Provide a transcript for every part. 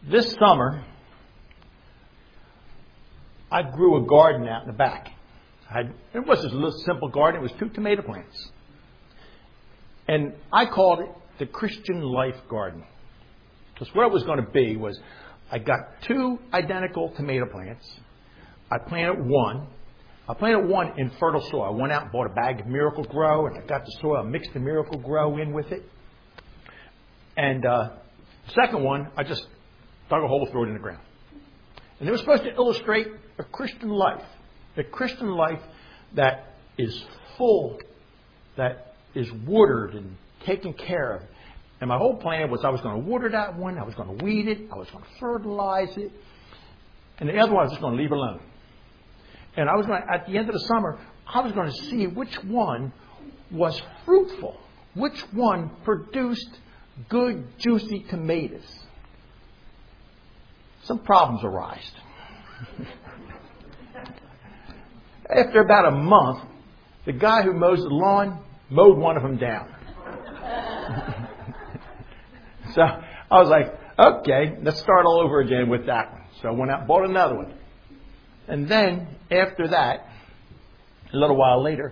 This summer, I grew a garden out in the back. It was a little simple garden. It was 2 tomato plants. And I called it the Christian Life Garden. Because what it was going to be was I got 2 identical tomato plants. I planted one. I planted one in fertile soil. I went out and bought a bag of Miracle Grow, and I got the soil, mixed the Miracle Grow in with it. And the second one, I just dug a hole, threw it in the ground. And they were supposed to illustrate a Christian life that is full, that is watered and taken care of. And my whole plan was I was going to water that one, I was going to weed it, I was going to fertilize it, and the other one I was just going to leave alone. And I was going to, at the end of the summer, I was going to see which one was fruitful, which one produced good, juicy tomatoes. Some problems arise. After about a month, the guy who mows the lawn mowed one of them down. So I was like, okay, let's start all over again with that one. So I went out and bought another one. And then, after that, a little while later,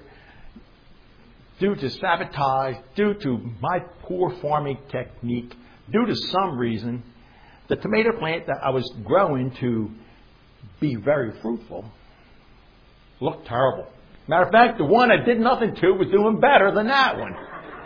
due to sabotage, due to my poor farming technique, due to some reason, the tomato plant that I was growing to be very fruitful looked terrible. Matter of fact, the one I did nothing to was doing better than that one.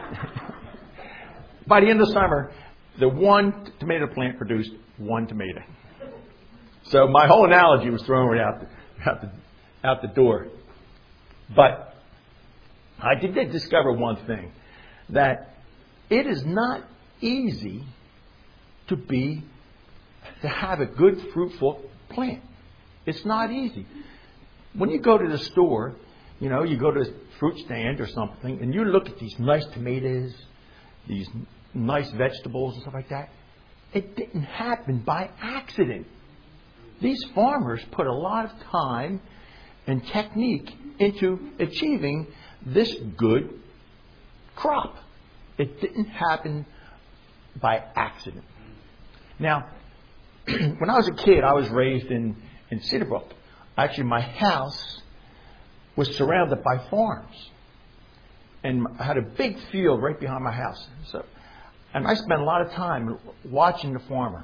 By the end of the summer, the one tomato plant produced 1 tomato. So my whole analogy was thrown out the door. But I did discover one thing, that it is not easy to have a good, fruitful plant. It's not easy. When you go to the store, you go to a fruit stand or something, and you look at these nice tomatoes, these nice vegetables and stuff like that, it didn't happen by accident. These farmers put a lot of time and technique into achieving this good crop. It didn't happen by accident. Now, when I was a kid, I was raised in Cedar Brook. Actually, my house was surrounded by farms. And I had a big field right behind my house. And I spent a lot of time watching the farmer.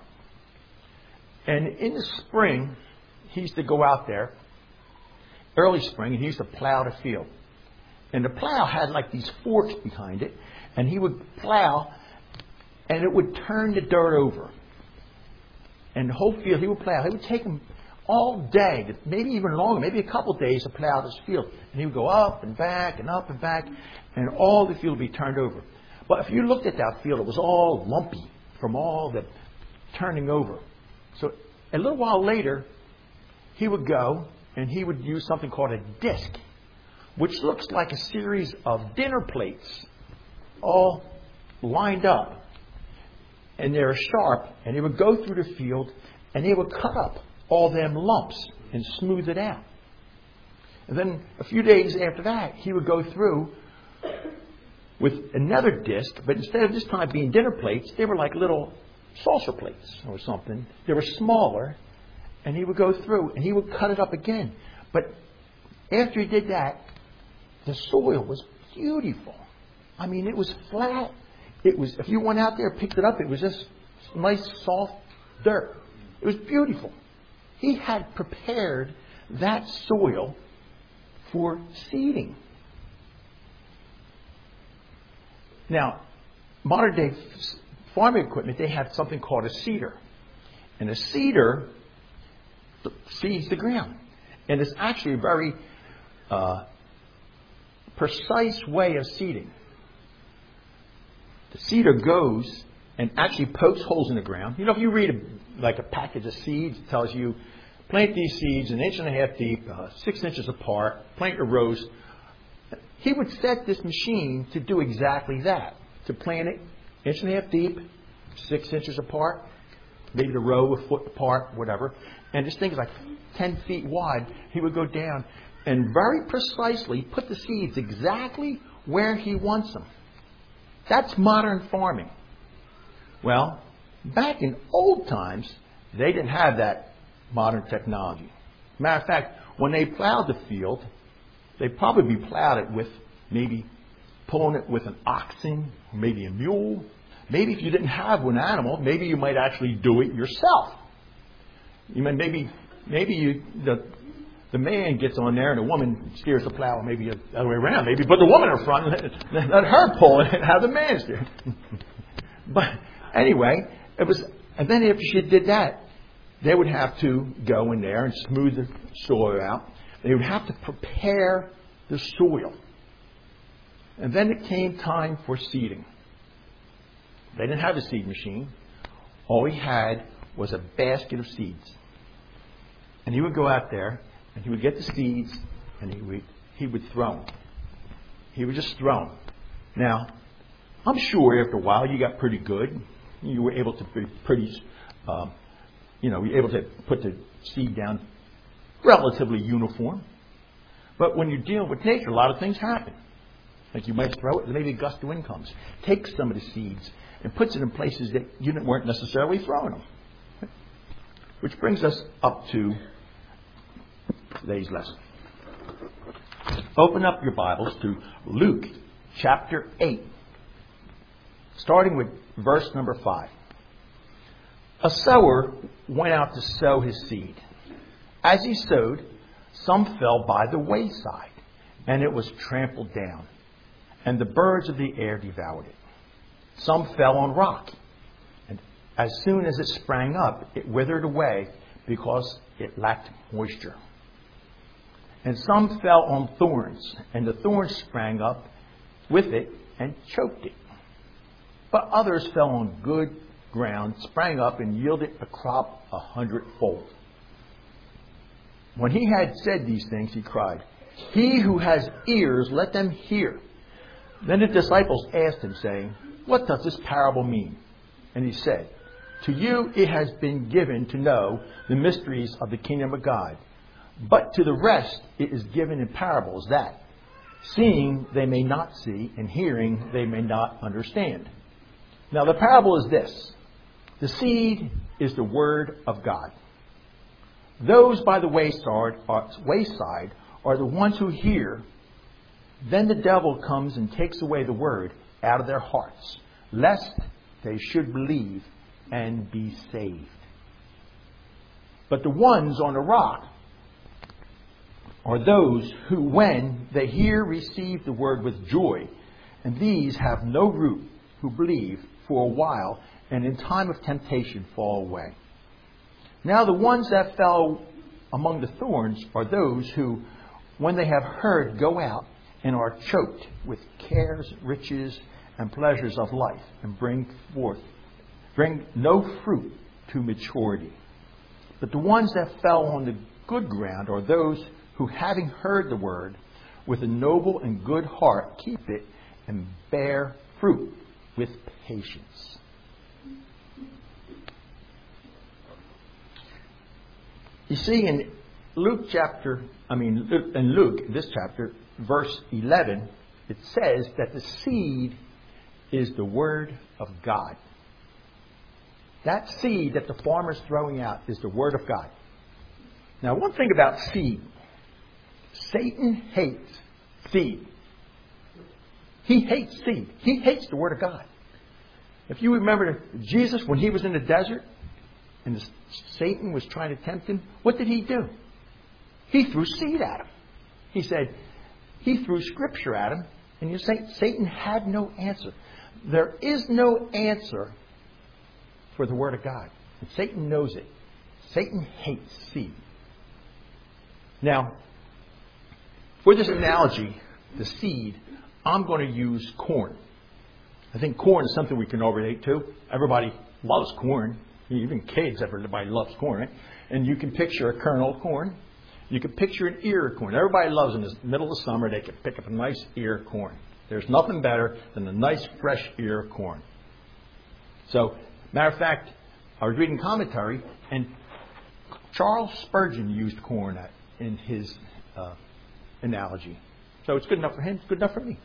And in the spring, he used to go out there, early spring, and he used to plow the field. And the plow had like these forks behind it, and he would plow, and it would turn the dirt over. And the whole field, he would plow. It would take him all day, maybe even longer, maybe a couple of days to plow this field. And he would go up and back and up and back, and all the field would be turned over. But if you looked at that field, it was all lumpy from all the turning over. So a little while later, he would go and he would use something called a disc, which looks like a series of dinner plates all lined up. And they're sharp, and he would go through the field and he would cut up all them lumps and smooth it out. And then a few days after that, he would go through with another disc, but instead of this time being dinner plates, they were like little saucer plates or something. They were smaller, and he would go through and he would cut it up again. But after he did that, the soil was beautiful. I mean, it was flat. It was, if you went out there and picked it up, it was just nice, soft dirt. It was beautiful. He had prepared that soil for seeding. Now, modern day farming equipment, they have something called a seeder. And a seeder seeds the ground. And it's actually a very precise way of seeding. The seeder goes and actually pokes holes in the ground. You know, if you read a package of seeds, it tells you plant these seeds 1.5 inches deep, 6 inches apart, plant your rows. He would set this machine to do exactly that, to plant it 1.5 inches deep, 6 inches apart, maybe the row a foot apart, whatever. And this thing is like 10 feet wide. He would go down and very precisely put the seeds exactly where he wants them. That's modern farming. Well, back in old times, They didn't have that modern technology. Matter of fact, when they plowed the field, they probably plowed it with maybe pulling it with an oxen, maybe a mule. Maybe if you didn't have an animal, maybe you might actually do it yourself. Maybe the man gets on there and the woman steers the plow, maybe the other way around. Maybe put the woman in front and let her pull and have the man steer. But anyway, and then after she did that, they would have to go in there and smooth the soil out. They would have to prepare the soil. And then it came time for seeding. They didn't have a seed machine. All he had was a basket of seeds. And he would go out there and he would get the seeds and he would throw them. He would just throw them. Now, I'm sure after a while you got pretty good. You were able to be pretty, you were able to put the seed down relatively uniform. But when you deal with nature, a lot of things happen. Like you might throw it, and maybe a gust of wind comes, takes some of the seeds, and puts it in places that you weren't necessarily throwing them. Which brings us up to today's lesson. Open up your Bibles to Luke chapter 8, starting with verse number 5. A sower went out to sow his seed. As he sowed, some fell by the wayside, and it was trampled down, and the birds of the air devoured it. Some fell on rock, and as soon as it sprang up, it withered away because it lacked moisture. And some fell on thorns, and the thorns sprang up with it and choked it. But others fell on good ground, sprang up, and yielded a crop 100-fold. When he had said these things, he cried, "He who has ears, let them hear." Then the disciples asked him, saying, "What does this parable mean?" And he said, "To you it has been given to know the mysteries of the kingdom of God. But to the rest it is given in parables that, seeing they may not see, and hearing they may not understand." Now the parable is this. The seed is the word of God. Those by the wayside are the ones who hear. Then the devil comes and takes away the word out of their hearts, lest they should believe and be saved. But the ones on the rock are those who, when they hear, receive the word with joy. And these have no root, who believe for a while, and in time of temptation fall away. Now the ones that fell among the thorns are those who, when they have heard, go out and are choked with cares, riches, and pleasures of life, and bring no fruit to maturity. But the ones that fell on the good ground are those who, having heard the word, with a noble and good heart, keep it and bear fruit with patience. You see, in Luke, this chapter, verse 11, it says that the seed is the word of God. That seed that the farmer's throwing out is the word of God. Now, one thing about seed, Satan hates seed. He hates seed. He hates the word of God. If you remember Jesus, when he was in the desert and Satan was trying to tempt him, what did he do? He threw seed at him. He said, he threw scripture at him, and you say Satan had no answer. There is no answer for the word of God. And Satan knows it. Satan hates seed. Now, for this analogy, the seed, I'm going to use corn. I think corn is something we can all relate to. Everybody loves corn. Even kids, everybody loves corn, right? And you can picture a kernel of corn. You can picture an ear of corn. Everybody loves in the middle of the summer, they can pick up a nice ear of corn. There's nothing better than a nice fresh ear of corn. So, matter of fact, I was reading commentary, and Charles Spurgeon used corn in his analogy. So it's good enough for him, it's good enough for me.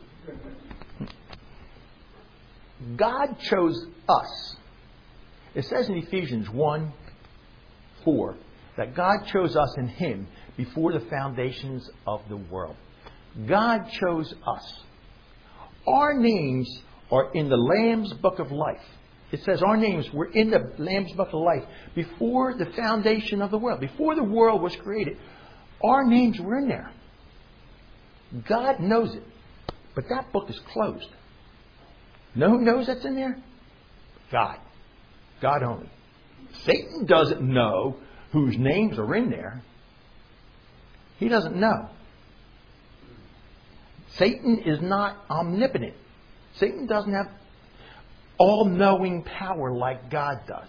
God chose us. It says in Ephesians 1, 4, that God chose us in Him before the foundations of the world. God chose us. Our names are in the Lamb's Book of Life. It says our names were in the Lamb's Book of Life before the foundation of the world. Before the world was created, our names were in there. God knows it. But that book is closed. Know who knows that's in there? God. God only. Satan doesn't know whose names are in there. He doesn't know. Satan is not omnipotent. Satan doesn't have all-knowing power like God does.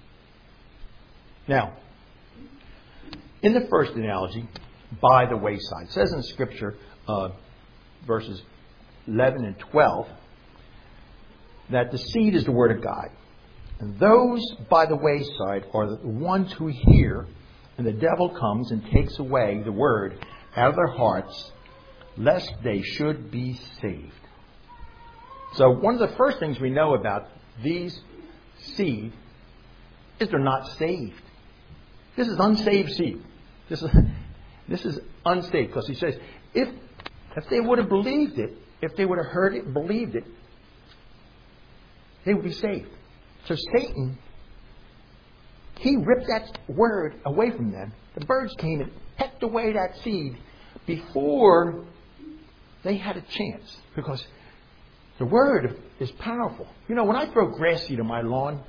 Now, in the first analogy, by the wayside, it says in Scripture, verses 11 and 12, that the seed is the Word of God. And those by the wayside are the ones who hear, and the devil comes and takes away the Word out of their hearts, lest they should be saved. So one of the first things we know about these seed is they're not saved. This is unsaved seed. This is unsaved, because he says, if they would have believed it, if they would have heard it and believed it, they would be saved. So Satan, he ripped that word away from them. The birds came and pecked away that seed before they had a chance, because the word is powerful. You know, when I throw grass seed on my lawn,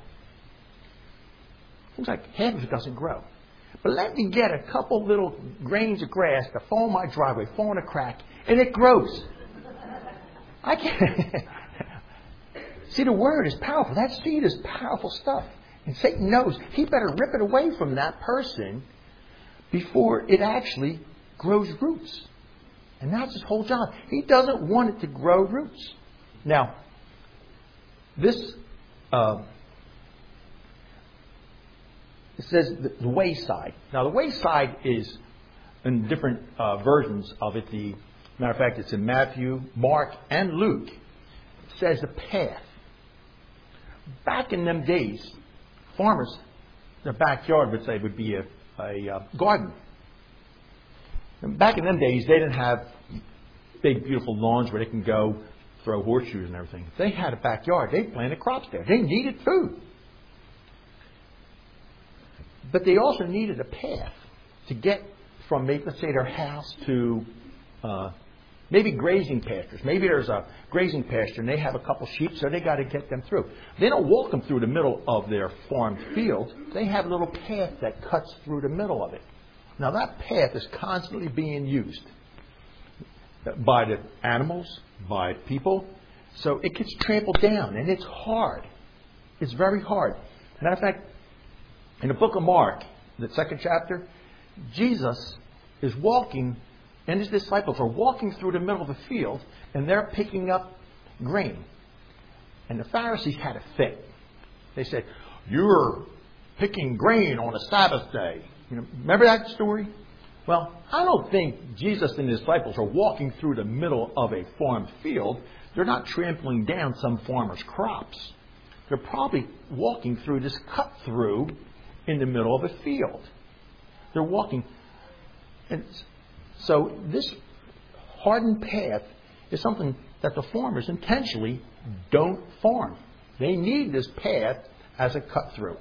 it seems like half of it doesn't grow. But let me get a couple little grains of grass to fall in my driveway, fall in a crack, and it grows. I can't. See, the word is powerful. That seed is powerful stuff. And Satan knows he better rip it away from that person before it actually grows roots. And that's his whole job. He doesn't want it to grow roots. Now, this, it says the wayside. Now, the wayside is in different versions of it. Matter of fact, it's in Matthew, Mark, and Luke. It says the path. Back in them days, farmers, their backyard would be a garden. And back in them days, they didn't have big, beautiful lawns where they can go throw horseshoes and everything. If they had a backyard, they planted crops there. They needed food. But they also needed a path to get from, maybe, let's say, their house to maybe grazing pastures. Maybe there's a grazing pasture and they have a couple sheep, so they got to get them through. They don't walk them through the middle of their farm field. They have a little path that cuts through the middle of it. Now that path is constantly being used by the animals, by people. So it gets trampled down, and it's hard. It's very hard. Matter of fact, in the book of Mark, the 2nd chapter, Jesus is walking, and his disciples are walking through the middle of the field, and they're picking up grain. And the Pharisees had a fit. They said, "You're picking grain on a Sabbath day." You know, remember that story? Well, I don't think Jesus and his disciples are walking through the middle of a farm field. They're not trampling down some farmer's crops. They're probably walking through this cut through in the middle of a field. They're walking. And so this hardened path is something that the farmers intentionally don't farm. They need this path as a cut through.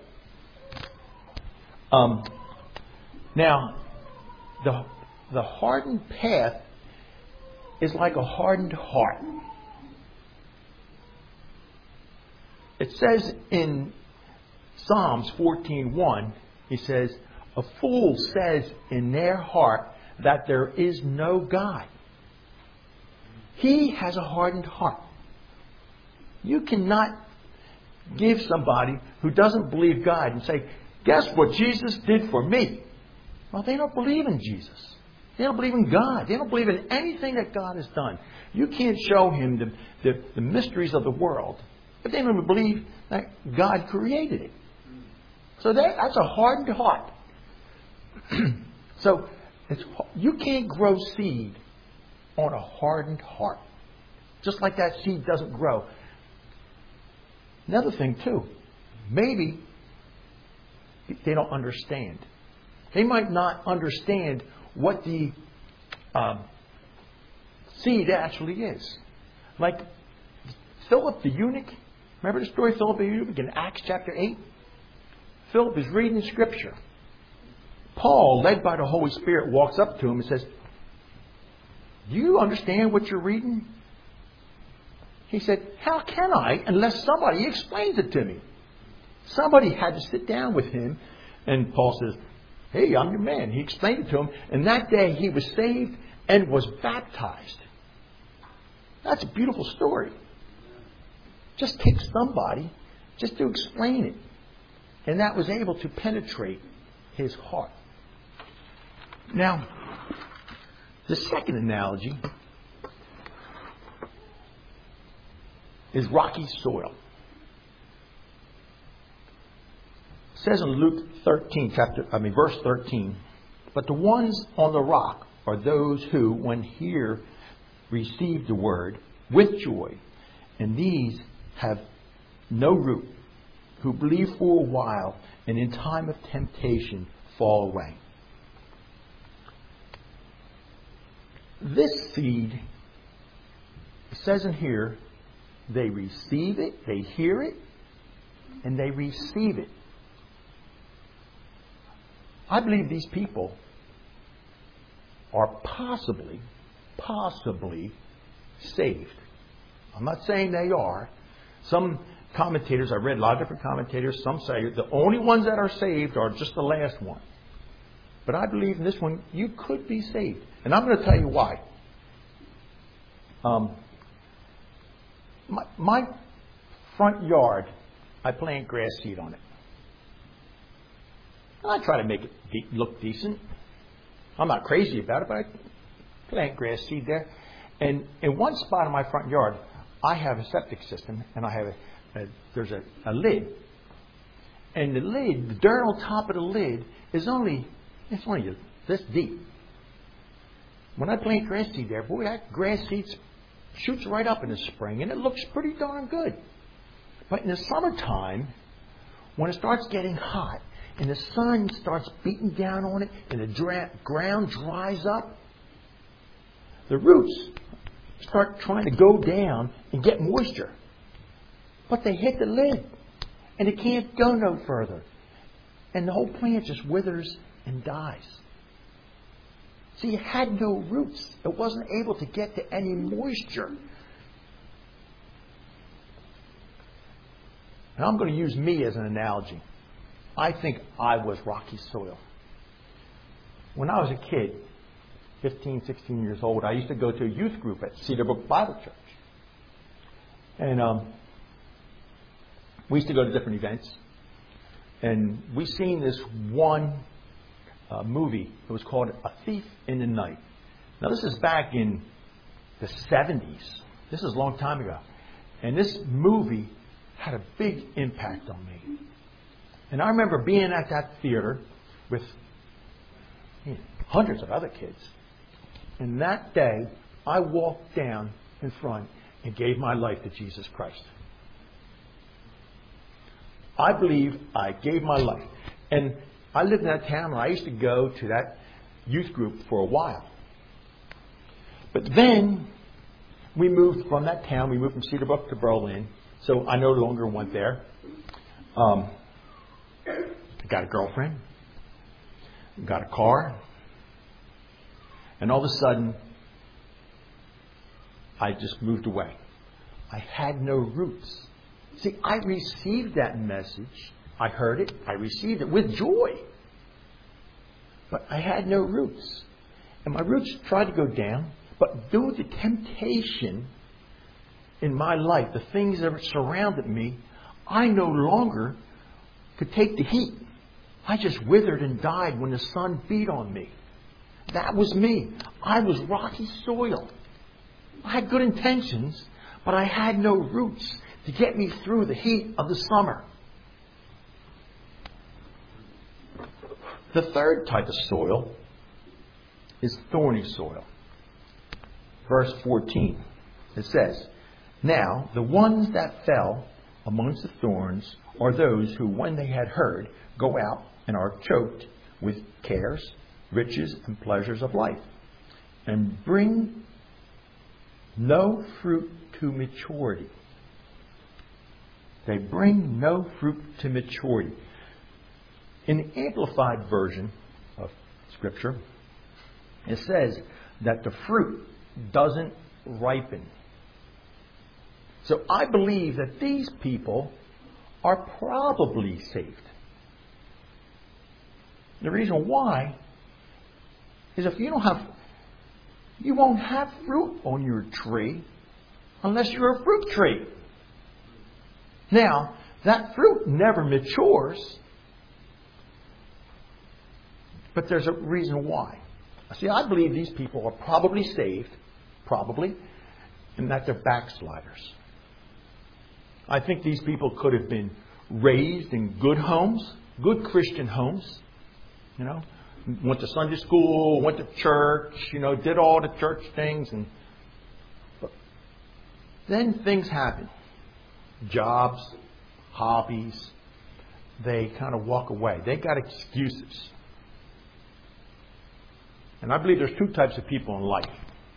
Now, the hardened path is like a hardened heart. It says in Psalms 14:1, he says, "A fool says in their heart that there is no God." He has a hardened heart. You cannot give somebody who doesn't believe God and say, "Guess what Jesus did for me?" Well, they don't believe in Jesus. They don't believe in God. They don't believe in anything that God has done. You can't show him the mysteries of the world, but they don't even believe that God created it. So that's a hardened heart. So you can't grow seed on a hardened heart. Just like that seed doesn't grow. Another thing, too. Maybe they don't understand. They might not understand what the seed actually is. Like Philip the eunuch. Remember the story of Philip the eunuch in Acts chapter 8? Philip is reading Scripture. Paul, led by the Holy Spirit, walks up to him and says, "Do you understand what you're reading?" He said, "How can I unless somebody explains it to me?" Somebody had to sit down with him. And Paul says, "Hey, I'm your man." He explained it to him. And that day he was saved and was baptized. That's a beautiful story. Just take somebody just to explain it. And that was able to penetrate his heart. Now, the second analogy is rocky soil. It says in Luke 13, verse 13, "But the ones on the rock are those who, when hear, receive the word with joy, and these have no root, who believe for a while, and in time of temptation fall away." This seed, it says in here, they receive it, they hear it, and they receive it. I believe these people are possibly saved. I'm not saying they are. Some commentators, I read a lot of different commentators, some say the only ones that are saved are just the last one. But I believe in this one, you could be saved. And I'm going to tell you why. My front yard, I plant grass seed on it. I try to make it look decent. I'm not crazy about it, but I plant grass seed there. And in one spot in my front yard, I have a septic system, and I have there's a lid. And the lid, the dirt on top of the lid, is only this deep. When I plant grass seed there, boy, that grass seed shoots right up in the spring, and it looks pretty darn good. But in the summertime, when it starts getting hot, and the sun starts beating down on it, and the ground dries up, the roots start trying to go down and get moisture. But they hit the lid, and it can't go no further. And the whole plant just withers and dies. See, it had no roots. It wasn't able to get to any moisture. And I'm going to use me as an analogy. I think I was rocky soil. When I was a kid, 15, 16 years old, I used to go to a youth group at Cedar Brook Bible Church. And we used to go to different events. And we seen this one movie. It was called A Thief in the Night. Now, this is back in the 70s. This is a long time ago. And this movie had a big impact on me. And I remember being at that theater with hundreds of other kids. And that day, I walked down in front and gave my life to Jesus Christ. I believe I gave my life. And I lived in that town, and I used to go to that youth group for a while. But then we moved from that town. We moved from Cedar Brook to Berlin. So I no longer went there. I got a girlfriend. Got a car. And all of a sudden, I just moved away. I had no roots. See, I received that message. I heard it. I received it with joy. But I had no roots. And my roots tried to go down. But due to temptation in my life, the things that surrounded me, I no longer could take the heat. I just withered and died when the sun beat on me. That was me. I was rocky soil. I had good intentions, but I had no roots to get me through the heat of the summer. The third type of soil is thorny soil. Verse 14, it says, "Now the ones that fell amongst the thorns are those who, when they had heard, go out and are choked with cares, riches, and pleasures of life, and bring no fruit to maturity. They bring no fruit to maturity. In the Amplified Version of Scripture, it says that the fruit doesn't ripen. So I believe that these people are probably saved. The reason why is if you won't have fruit on your tree unless you're a fruit tree. Now, that fruit never matures, but there's a reason why. See, I believe these people are probably saved, and that they're backsliders. I think these people could have been raised in good homes, good Christian homes, went to Sunday school, went to church, did all the church things, but then things happen. Jobs, hobbies, they kind of walk away. They got excuses. And I believe there's two types of people in life.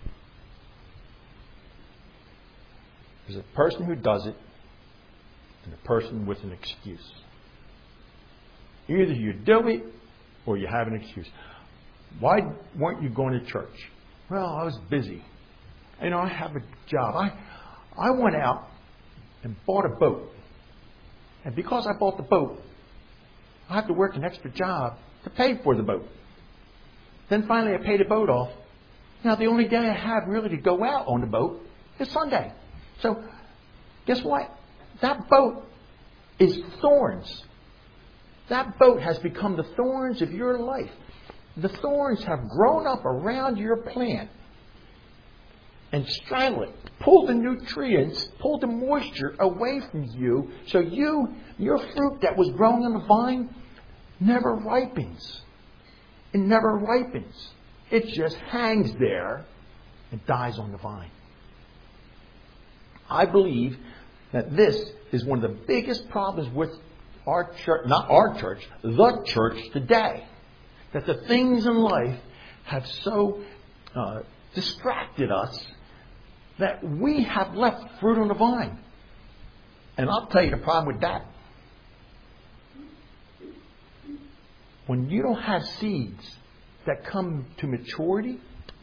There's a person who does it and a person with an excuse. Either you do it or you have an excuse. Why weren't you going to church? Well, I was busy. I have a job. I went out and bought a boat. And because I bought the boat, I have to work an extra job to pay for the boat. Then finally I paid the boat off. Now the only day I have really to go out on the boat is Sunday. So guess what? That boat is thorns. That boat has become the thorns of your life. The thorns have grown up around your plant and strangle it, pull the nutrients, pull the moisture away from you, so your fruit that was growing on the vine never ripens. It never ripens. It just hangs there and dies on the vine. I believe that this is one of the biggest problems with our church, not our church, the church today. That the things in life have so distracted us that we have left fruit on the vine. And I'll tell you the problem with that. When you don't have seeds that come to maturity,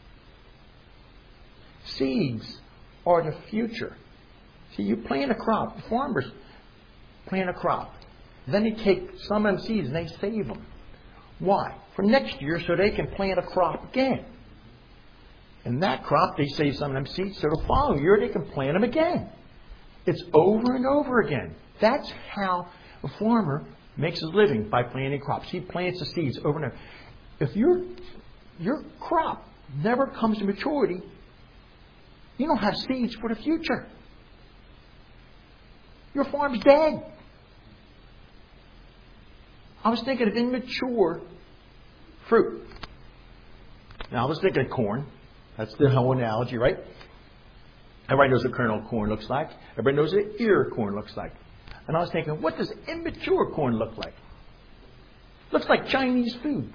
seeds are the future. See, you plant a crop. The farmers plant a crop. Then they take some of them seeds and they save them. Why? For next year, so they can plant a crop again. And that crop, they save some of them seeds, so the following year they can plant them again. It's over and over again. That's how a farmer makes his living, by planting crops. He plants the seeds over and over. If your crop never comes to maturity, you don't have seeds for the future. Your farm's dead. I was thinking of immature fruit. Now, I was thinking of corn. That's the whole analogy, right? Everybody knows what kernel corn looks like. Everybody knows what ear corn looks like. And I was thinking, what does immature corn look like? Looks like Chinese food.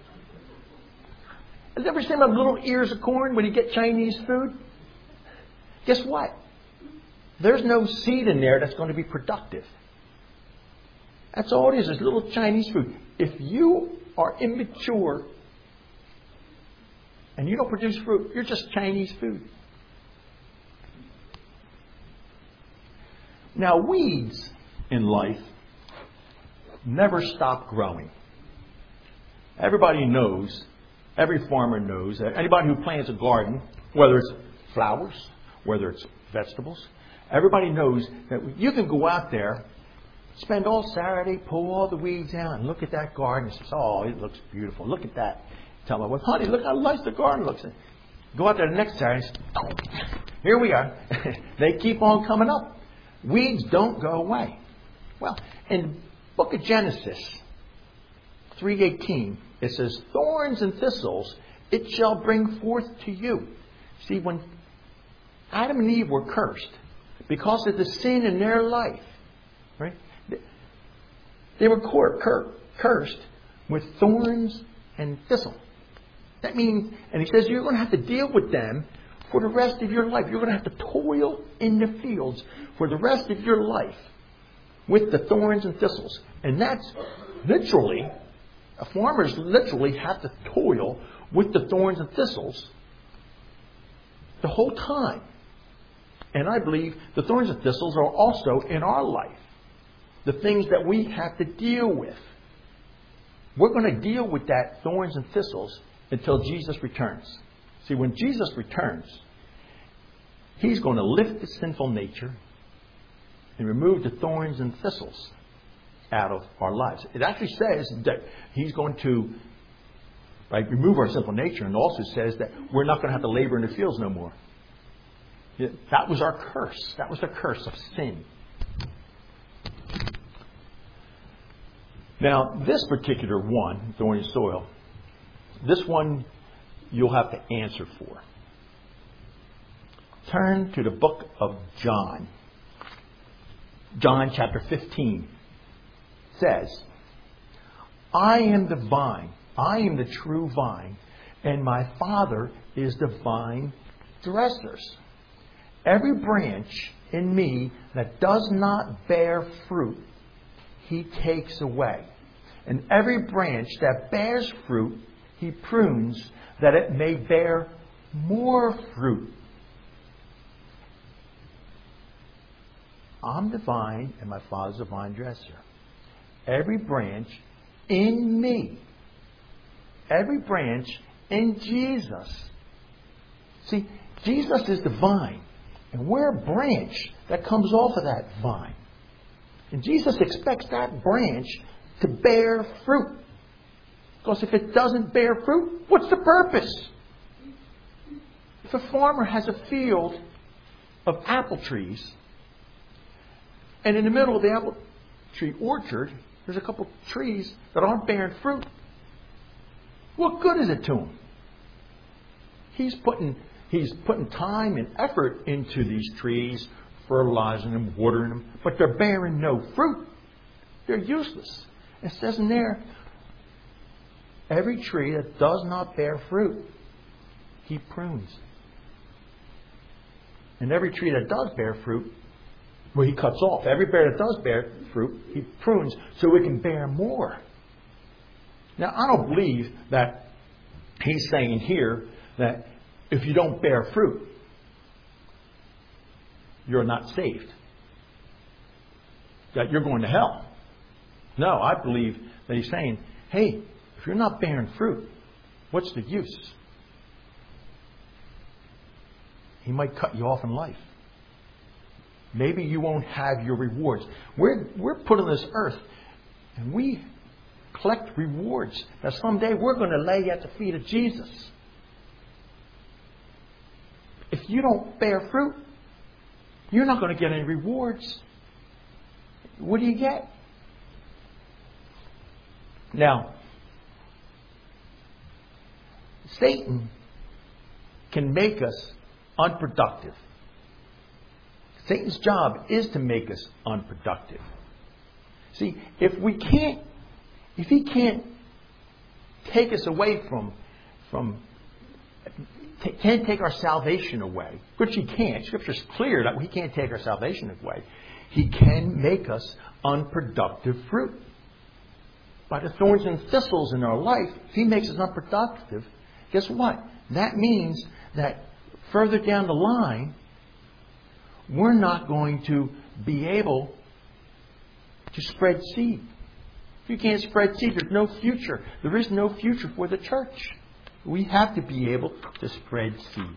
Has you ever seen them little ears of corn when you get Chinese food? Guess what? There's no seed in there that's going to be productive. That's all it is little Chinese food. If you are immature and you don't produce fruit, you're just Chinese food. Now, weeds in life never stop growing. Everybody knows, every farmer knows, that anybody who plants a garden, whether it's flowers, whether it's vegetables, everybody knows that you can go out there, spend all Saturday, pull all the weeds out, and look at that garden and say, oh, it looks beautiful. Look at that. Tell them, well, honey, look how nice the garden looks. Go out there the next Saturday and say, oh, here we are. They keep on coming up. Weeds don't go away. Well, in the book of Genesis 3:18, it says, thorns and thistles it shall bring forth to you. See, when Adam and Eve were cursed, because of the sin in their life, right? They were cursed with thorns and thistle. That means, and he says you're going to have to deal with them for the rest of your life. You're going to have to toil in the fields for the rest of your life with the thorns and thistles. And that's literally, farmers literally have to toil with the thorns and thistles the whole time. And I believe the thorns and thistles are also in our life. The things that we have to deal with. We're going to deal with that thorns and thistles until Jesus returns. See, when Jesus returns, He's going to lift the sinful nature and remove the thorns and thistles out of our lives. It actually says that He's going to remove our sinful nature, and also says that we're not going to have to labor in the fields no more. That was our curse. That was the curse of sin. Now, this particular one, thorny soil, this one you'll have to answer for. Turn to the book of John. John chapter 15 says, I am the vine, I am the true vine, and my Father is the vine dressers. Every branch in me that does not bear fruit, He takes away. And every branch that bears fruit, He prunes, that it may bear more fruit. I'm the vine, and my Father's the vine dresser. Every branch in me, every branch in Jesus. See, Jesus is the vine, and we're a branch that comes off of that vine. And Jesus expects that branch to bear fruit. Because if it doesn't bear fruit, what's the purpose? If a farmer has a field of apple trees, and in the middle of the apple tree orchard, there's a couple trees that aren't bearing fruit, what good is it to him? He's putting time and effort into these trees, fertilizing them, watering them, but they're bearing no fruit. They're useless. It says in there, every tree that does not bear fruit, He prunes. And every tree that does bear fruit, well, He cuts off. Every tree that does bear fruit, He prunes so it can bear more. Now, I don't believe that He's saying here that if you don't bear fruit, you're not saved. That you're going to hell. No, I believe that He's saying, hey, if you're not bearing fruit, what's the use? He might cut you off in life. Maybe you won't have your rewards. We're put on this earth, and we collect rewards that someday we're going to lay at the feet of Jesus. If you don't bear fruit, you're not going to get any rewards. What do you get? Now, Satan can make us unproductive. Satan's job is to make us unproductive. See, if he can't take us away can't take our salvation away, which He can't. Scripture's clear that He can't take our salvation away. He can make us unproductive fruit. By the thorns and thistles in our life, if He makes us unproductive, guess what? That means that further down the line, we're not going to be able to spread seed. If you can't spread seed, there's no future. There is no future for the church. We have to be able to spread seed.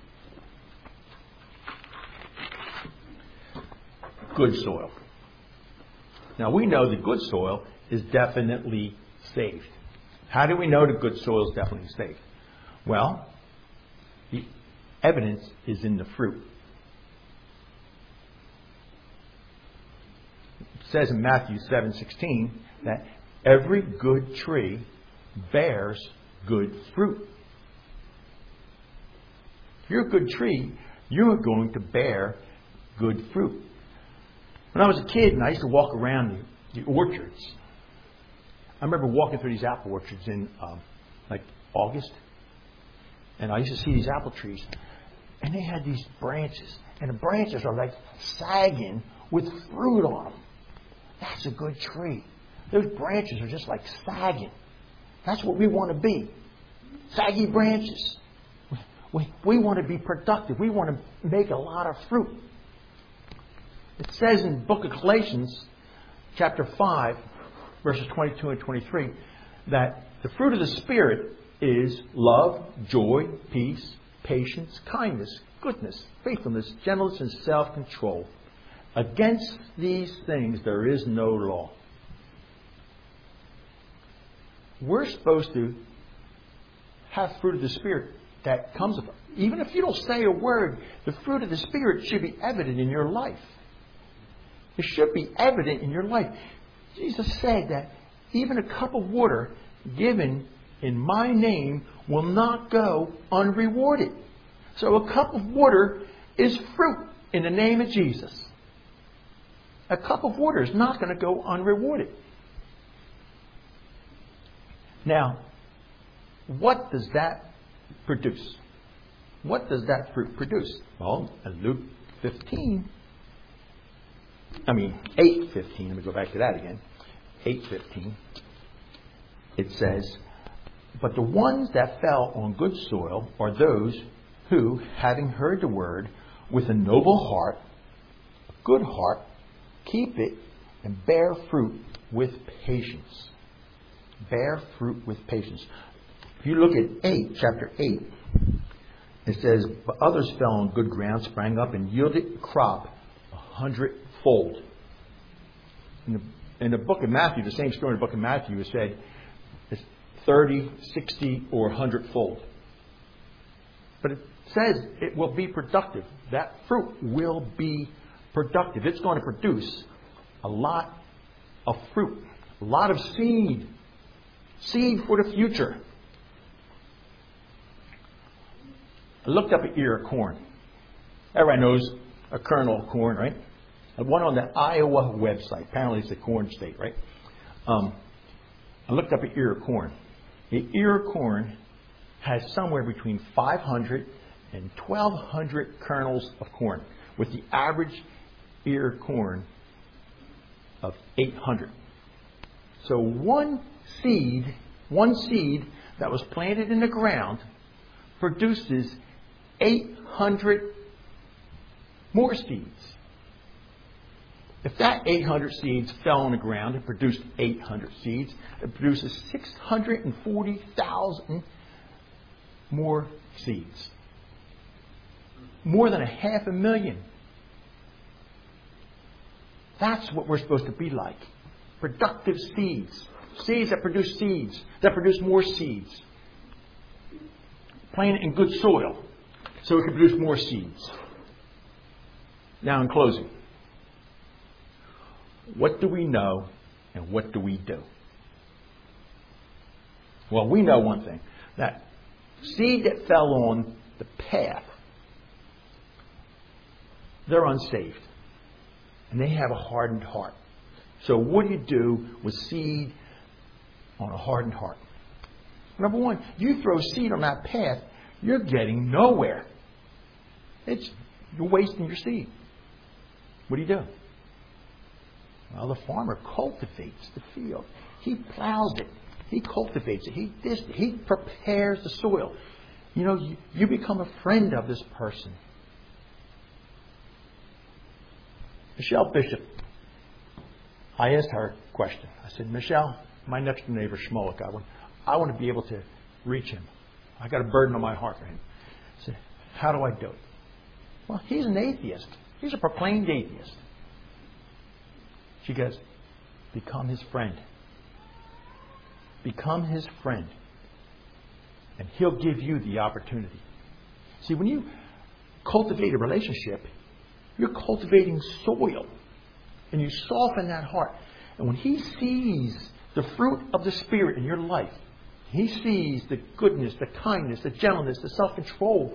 Good soil. Now, we know the good soil is definitely saved. How do we know the good soil is definitely saved? Well, the evidence is in the fruit. It says in Matthew 7:16 that every good tree bears good fruit. If you're a good tree, you're going to bear good fruit. When I was a kid and I used to walk around the orchards, I remember walking through these apple orchards in like August, and I used to see these apple trees, and they had these branches, and the branches are like sagging with fruit on them. That's a good tree. Those branches are just like sagging. That's what we want to be. Saggy branches. We want to be productive. We want to make a lot of fruit. It says in the book of Galatians, chapter 5, verses 22 and 23, that the fruit of the Spirit is love, joy, peace, patience, kindness, goodness, faithfulness, gentleness, and self-control. Against these things there is no law. We're supposed to have fruit of the Spirit that comes of it. Even if you don't say a word, the fruit of the Spirit should be evident in your life. It should be evident in your life. Jesus said that even a cup of water given in my name will not go unrewarded. So a cup of water is fruit in the name of Jesus. A cup of water is not going to go unrewarded. Now, what does that produce? What does that fruit produce? Well, in Luke 8:15. Let me go back to that again. 8:15. It says, but the ones that fell on good soil are those who, having heard the word, with a noble heart, a good heart, keep it and bear fruit with patience. Bear fruit with patience. If you look at chapter 8, it says, but others fell on good ground, sprang up, and yielded crop 100-fold. In the book of Matthew, the same story in the book of Matthew is said it's 30, 60, or 100-fold. But it says it will be productive. That fruit will be productive. It's going to produce a lot of fruit, a lot of seed. Seed for the future. I looked up an ear of corn. Everybody knows a kernel of corn, right? I went on the Iowa website. Apparently it's a corn state, right? I looked up an ear of corn. The ear of corn has somewhere between 500 and 1,200 kernels of corn, with the average ear of corn of 800. So one seed that was planted in the ground produces 800 more seeds. If that 800 seeds fell on the ground and produced 800 seeds, it produces 640,000 more seeds. More than 500,000. That's what we're supposed to be like. Productive seeds. Seeds that produce more seeds. Plant it in good soil so it can produce more seeds. Now in closing, what do we know and what do we do? Well, we know one thing. That seed that fell on the path, they're unsaved. And they have a hardened heart. So what do you do with seed on a hardened heart? Number one, you throw seed on that path, you're getting nowhere. You're wasting your seed. What do you do? Well, the farmer cultivates the field. He plows it. He cultivates it. He prepares the soil. You become a friend of this person. Michelle Bishop, I asked her a question. I said, Michelle, my next door neighbor, Shmulek, I want to be able to reach him. I got a burden on my heart for him. I said, how do I do it? Well, he's an atheist. He's a proclaimed atheist. She goes, become his friend. Become his friend. And he'll give you the opportunity. See, when you cultivate a relationship, you're cultivating soil. And you soften that heart. And when he sees the fruit of the Spirit in your life, he sees the goodness, the kindness, the gentleness, the self-control.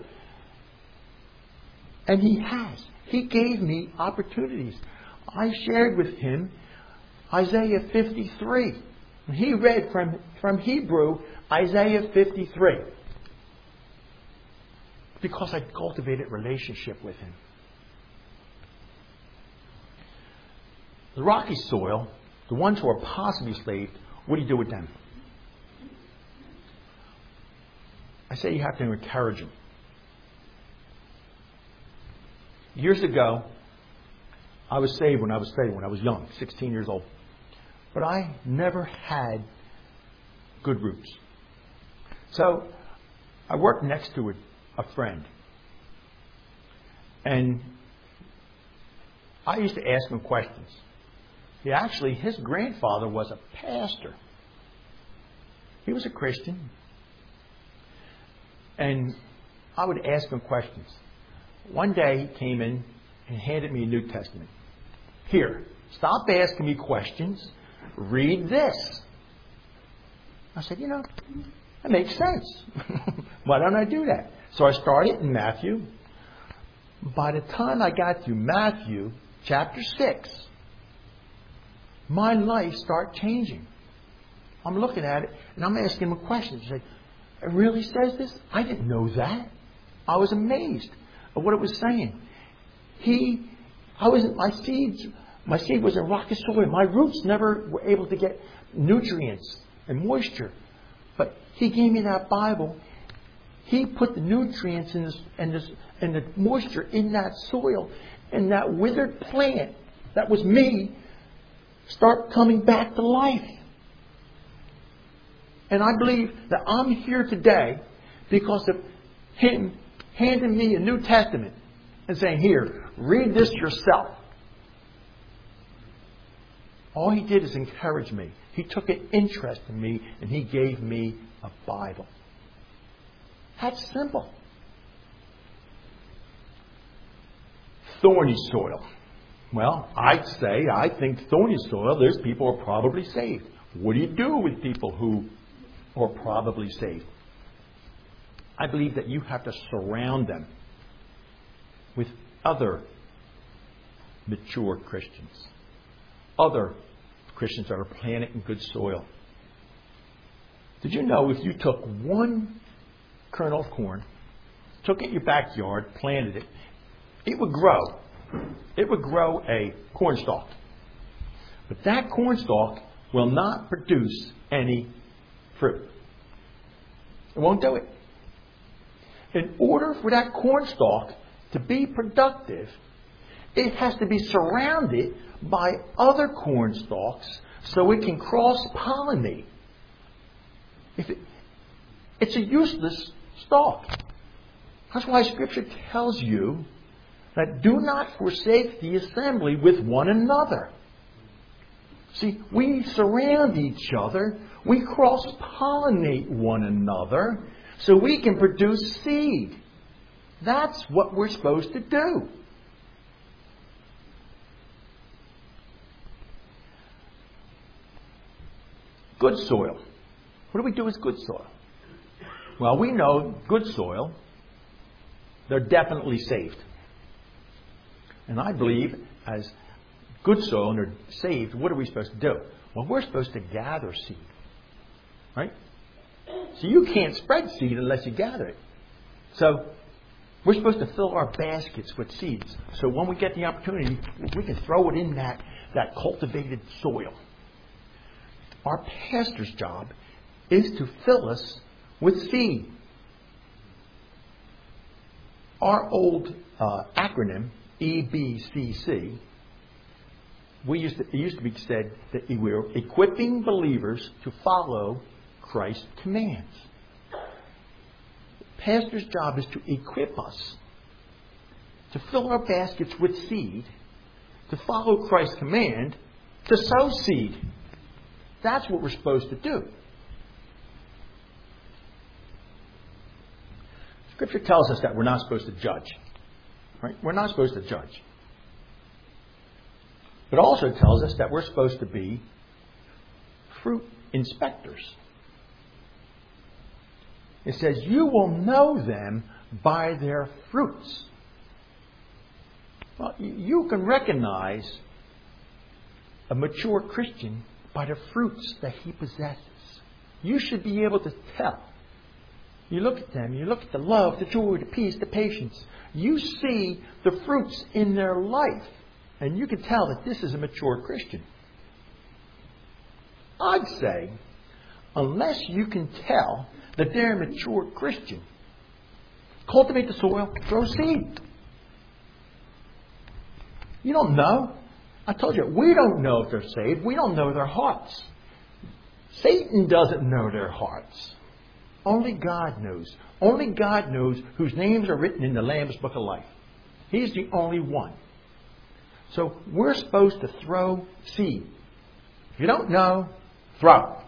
And he gave me opportunities. I shared with him Isaiah 53. He read from Hebrew, Isaiah 53. Because I cultivated relationship with him. The rocky soil, the ones who are possibly saved, what do you do with them? I say you have to encourage them. Years ago, I was saved when I was young, 16 years old. But I never had good roots. So I worked next to a friend. And I used to ask him questions. His grandfather was a pastor. He was a Christian. And I would ask him questions. One day he came in and handed me a New Testament. Here, stop asking me questions. Read this. I said, that makes sense. Why don't I do that? So I started in Matthew. By the time I got to Matthew chapter 6, my life started changing. I'm looking at it and I'm asking him questions. I say, it really says this? I didn't know that. I was amazed at what it was saying. My seed was in rocky soil. My roots never were able to get nutrients and moisture. But he gave me that Bible. He put the nutrients and the moisture in that soil. And that withered plant, that was me, start coming back to life. And I believe that I'm here today because of him handing me a New Testament and saying, here, read this yourself. All he did is encourage me. He took an interest in me and he gave me a Bible. That's simple. Thorny soil. Well, I think thorny soil, there's people who are probably saved. What do you do with people who are probably saved? I believe that you have to surround them with other mature Christians. Other Christians that are planted in good soil. Did you know if you took one kernel of corn, took it in your backyard, planted it, it would grow. It would grow a cornstalk. But that cornstalk will not produce any fruit. It won't do it. In order for that cornstalk to be productive, it has to be surrounded by other cornstalks so it can cross-pollinate. It's a useless stalk. That's why Scripture tells you that do not forsake the assembly with one another. See, we surround each other. We cross-pollinate one another so we can produce seed. That's what we're supposed to do. Good soil. What do we do with good soil? Well, we know good soil, they're definitely saved. And I believe as good soil and they're saved, what are we supposed to do? Well, we're supposed to gather seed. Right? So you can't spread seed unless you gather it. So we're supposed to fill our baskets with seeds. So when we get the opportunity, we can throw it in that cultivated soil. Our pastor's job is to fill us with seed. Our old acronym, EBCC, it used to be said that we were equipping believers to follow Christ's commands. The pastor's job is to equip us to fill our baskets with seed, to follow Christ's command, to sow seed. That's what we're supposed to do. Scripture tells us that we're not supposed to judge. Right? We're not supposed to judge. But also tells us that we're supposed to be fruit inspectors. It says, you will know them by their fruits. Well, you can recognize a mature Christian by the fruits that he possesses. You should be able to tell. You look at them, you look at the love, the joy, the peace, the patience. You see the fruits in their life, and you can tell that this is a mature Christian. I'd say, unless you can tell that they're a mature Christian, cultivate the soil, throw seed. You don't know. I told you, we don't know if they're saved. We don't know their hearts. Satan doesn't know their hearts. Only God knows. Only God knows whose names are written in the Lamb's Book of Life. He's the only one. So we're supposed to throw seed. If you don't know, throw.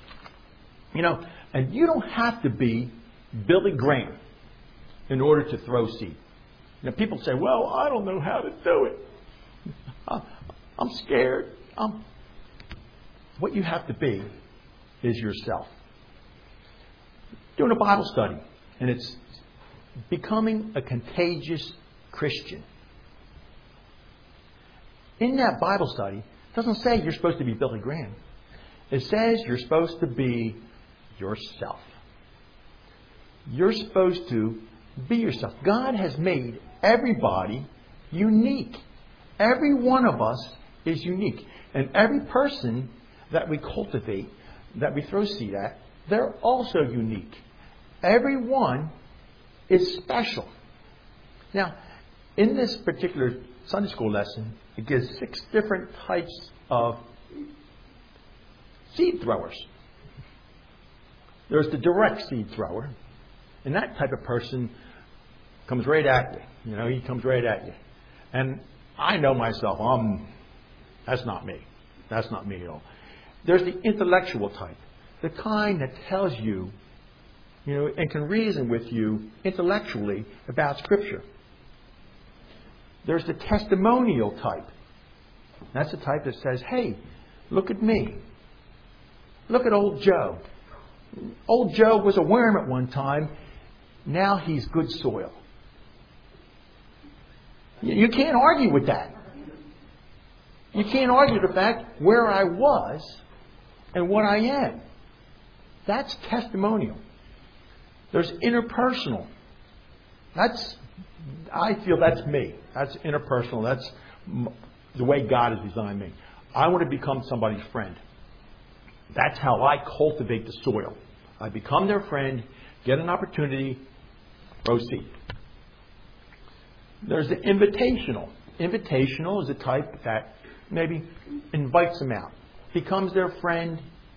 And you don't have to be Billy Graham in order to throw seed. People say, well, I don't know how to do it. I'm scared. What you have to be is yourself. Doing a Bible study, and it's becoming a contagious Christian. In that Bible study, it doesn't say you're supposed to be Billy Graham. It says you're supposed to be yourself. You're supposed to be yourself. God has made everybody unique. Every one of us is unique. And every person that we cultivate, that we throw seed at, they're also unique. Everyone is special. Now, in this particular Sunday school lesson, it gives 6 different types of seed throwers. There's the direct seed thrower. And that type of person comes right at you. He comes right at you. And I know myself, that's not me. That's not me at all. There's the intellectual type. The kind that tells you, and can reason with you intellectually about Scripture. There's the testimonial type. That's the type that says, hey, look at me. Look at old Joe. Old Joe was a worm at one time. Now he's good soil. You can't argue with that. You can't argue the fact where I was and what I am. That's testimonial. There's interpersonal. I feel that's me. That's interpersonal. That's the way God has designed me. I want to become somebody's friend. That's how I cultivate the soil. I become their friend, get an opportunity, proceed. There's the invitational. Invitational is a type that maybe invites them out, becomes their friend,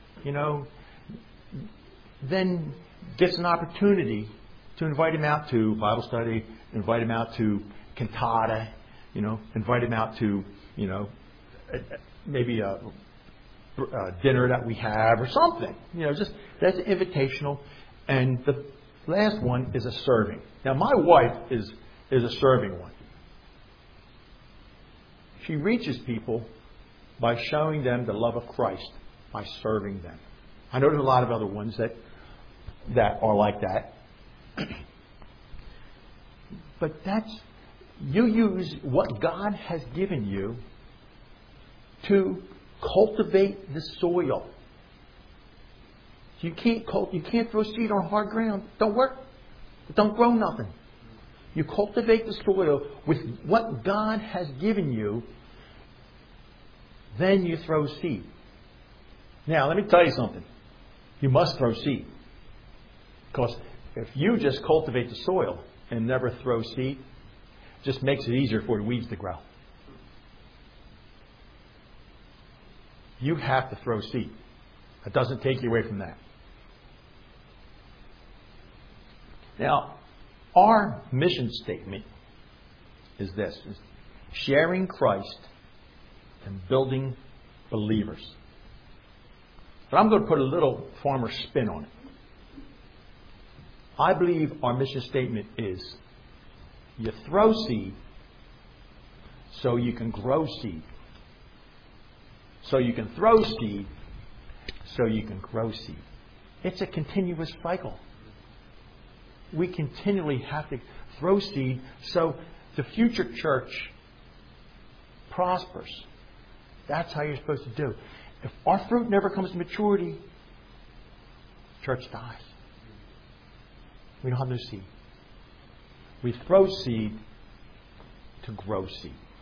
then gets an opportunity to invite him out to Bible study, invite him out to cantata, invite him out to, maybe a dinner that we have or something. That's invitational. And the last one is a serving. Now, my wife is a serving one. She reaches people by showing them the love of Christ, by serving them. I know there's a lot of other ones that are like that. But you use what God has given you to cultivate the soil. You can't throw seed on hard ground. Don't work. It don't grow nothing. You cultivate the soil with what God has given you. Then you throw seed. Now, let me tell you something. You must throw seed. Because if you just cultivate the soil and never throw seed, it just makes it easier for the weeds to grow. You have to throw seed. It doesn't take you away from that. Now, our mission statement is this: is sharing Christ and building believers. But I'm going to put a little farmer spin on it. I believe our mission statement is you throw seed so you can grow seed. So you can throw seed so you can grow seed. It's a continuous cycle. We continually have to throw seed so the future church prospers. That's how you're supposed to do. If our fruit never comes to maturity, church dies. We don't have no seed. We throw seed to grow seed.